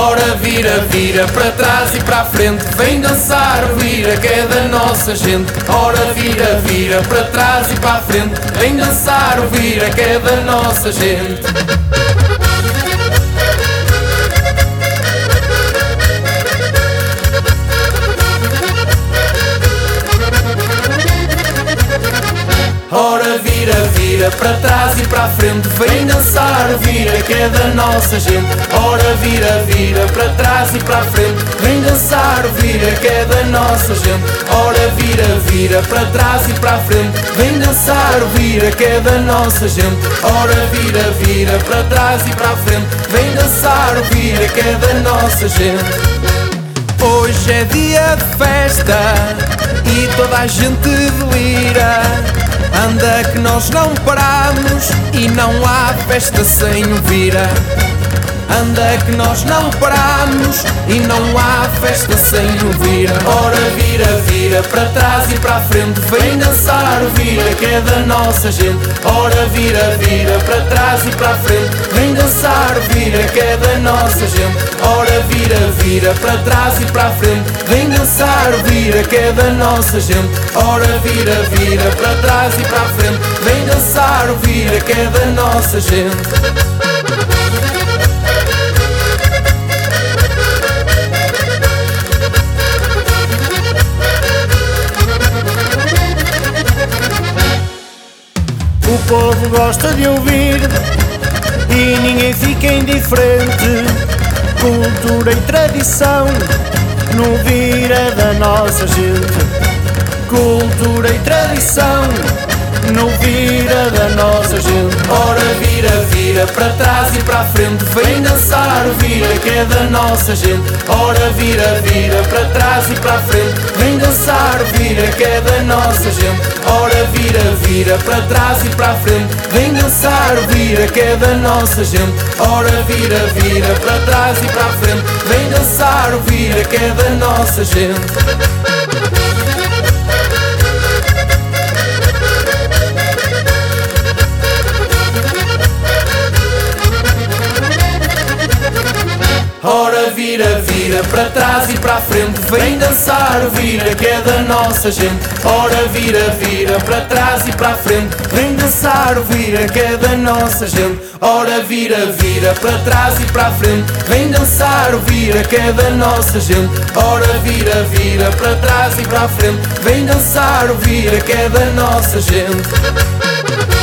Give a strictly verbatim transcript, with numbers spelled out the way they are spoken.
Ora vira, vira, para trás e para a frente, vem dançar, vira, que é da nossa gente. Ora vira, vira, para trás e para a frente, vem dançar, vira, que é da nossa gente. Ora vira, vira, para trás e para a frente, vem dançar, vira, que é da nossa gente. Ora vira, vira, para trás e para a frente, vem dançar, vira, que é da nossa gente. Ora vira, vira, para trás e para a frente, vem dançar, vira, que é da nossa gente. Ora vira, vira, para trás e para a frente, vem dançar, vira, que é da nossa gente. Hoje é dia de festa e toda a gente delira. Anda que nós não paramos e não há festa sem o vira. Anda que nós não paramos e não há festa sem o vira. Ora vira, vira, para trás e para a frente, vem dançar, vira, que é da nossa gente. Ora vira, vira, para trás e para a frente, vem dançar, vira, que é da nossa gente. Ora vira, vira, para trás e para a frente, vem dançar, vira, que é da nossa gente. Ora vira, vira, para trás e para a frente, vem dançar, vira, que é da nossa gente. O povo gosta de ouvir e ninguém fica indiferente. Cultura e tradição no vira da nossa gente. Cultura e tradição no vira da nossa gente. Ora vira, vira, para trás e para a frente, vem dançar, vira, que é da nossa gente. Ora vira, vira, para trás e para a frente, vem dançar, vira, que é da nossa gente. Ora vira, vira, para trás e para a frente, vem dançar, vira, que é da nossa gente. Ora vira, vira, para trás e para a frente, vem dançar, vira, que é da nossa gente. Ora vira, vira, para trás e para a frente, vem dançar, vira, que é da nossa gente. Ora vira, vira, para trás e para a frente, vem dançar, vira, que é da nossa gente. Ora vira, vira, para trás e para a frente, vem dançar, vira, que é da nossa gente. Ora vira, vira, para trás e para a frente, vem dançar, vira, que é da nossa gente.